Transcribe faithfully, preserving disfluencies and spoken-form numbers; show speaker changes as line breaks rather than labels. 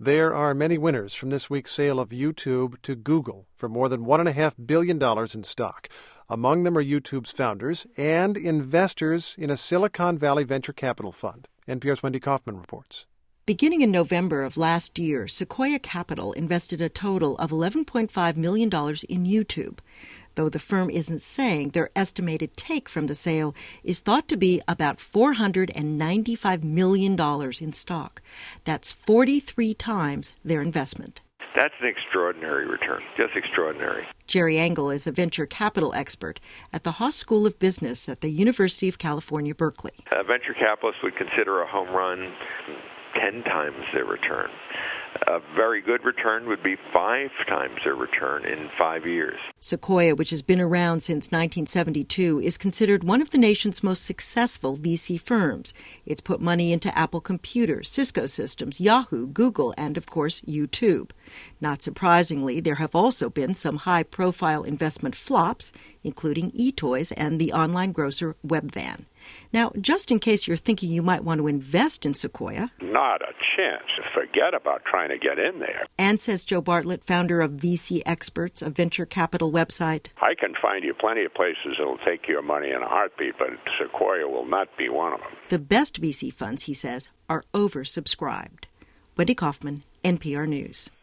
There are many winners from this week's sale of YouTube to Google for more than one point five billion dollars in stock. Among them are YouTube's founders and investors in a Silicon Valley venture capital fund. N P R's Wendy Kaufman reports.
Beginning in November of last year, Sequoia Capital invested a total of eleven point five million dollars in YouTube. Though the firm isn't saying, their estimated take from the sale is thought to be about four hundred ninety-five million dollars in stock. That's forty-three times their investment.
That's an extraordinary return, just extraordinary.
Jerry Engel is a venture capital expert at the Haas School of Business at the University of California, Berkeley.
A venture capitalist would consider a home run ten times their return. A very good return would be five times their return in five years.
Sequoia, which has been around since nineteen seventy-two, is considered one of the nation's most successful V C firms. It's put money into Apple Computers, Cisco Systems, Yahoo, Google, and, of course, YouTube. Not surprisingly, there have also been some high-profile investment flops, including eToys and the online grocer Webvan. Now, just in case you're thinking you might want to invest in Sequoia...
Not a chance. Forget about trying to get in there.
And says Joe Bartlett, founder of V C Experts, a venture capital website.
I can find you plenty of places that will take your money in a heartbeat, but Sequoia will not be one of them.
The best V C funds, he says, are oversubscribed. Wendy Kaufman, N P R News.